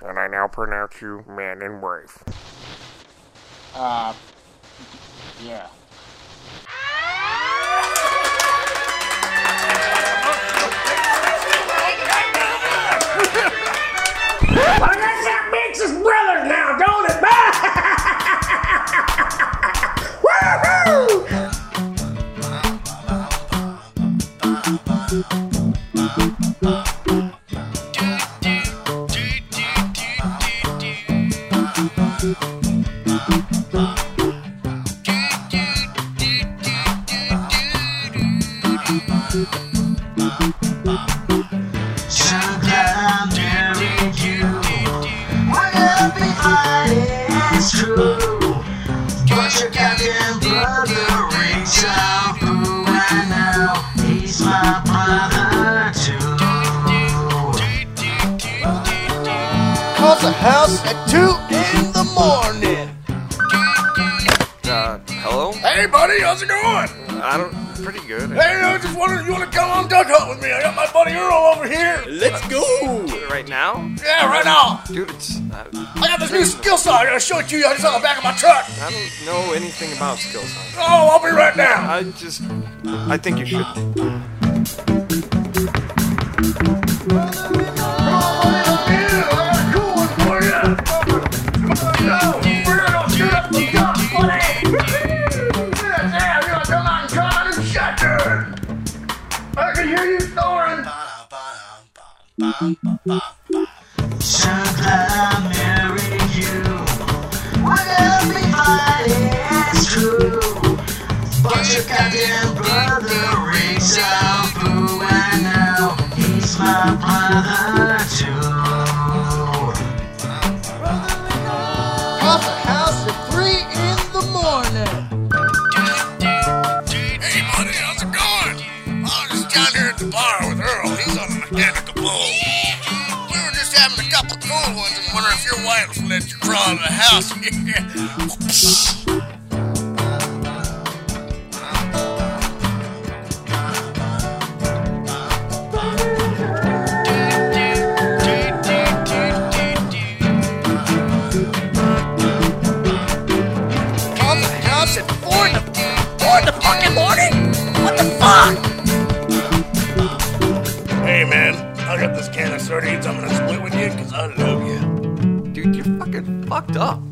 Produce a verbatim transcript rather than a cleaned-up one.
and I now pronounce you man and brave. Uh, yeah. I guess that makes us brothers now, don't it? Woo-hoo! It's true, but your goddamn brother reached out who I know he's my brother too. Calls the house at two in the morning. Uh, hello? Hey, buddy, how's it going? I don't, pretty good. Hey, I was just wondering if you want to come on duck hunt with me. I got my buddy Earl over here. Let's go. Right now? Yeah, right now. Dude, it's... Uh, I got this new skill saw. I gotta show it to you. I just on the back of my truck. I don't know anything about skill hunting. Oh, I'll be right down. I just... I think you should. I can hear you snoring. Should I marry you? Whatever we fight is true, but your goddamn brother reached out who I know he's my brother too. Calls the house at three in the morning. Hey, buddy, how's it going? I was just down here at the bar with Earl. He's on a mechanical bull. We were just having a couple cool ones and wondering if your wife will let you crawl into the house. Calls the house at four in the, four in the fucking morning? What the fuck? Hey, man, I got this can of sardines I'm gonna split with you because I love you. Dude, you're fucking fucked up.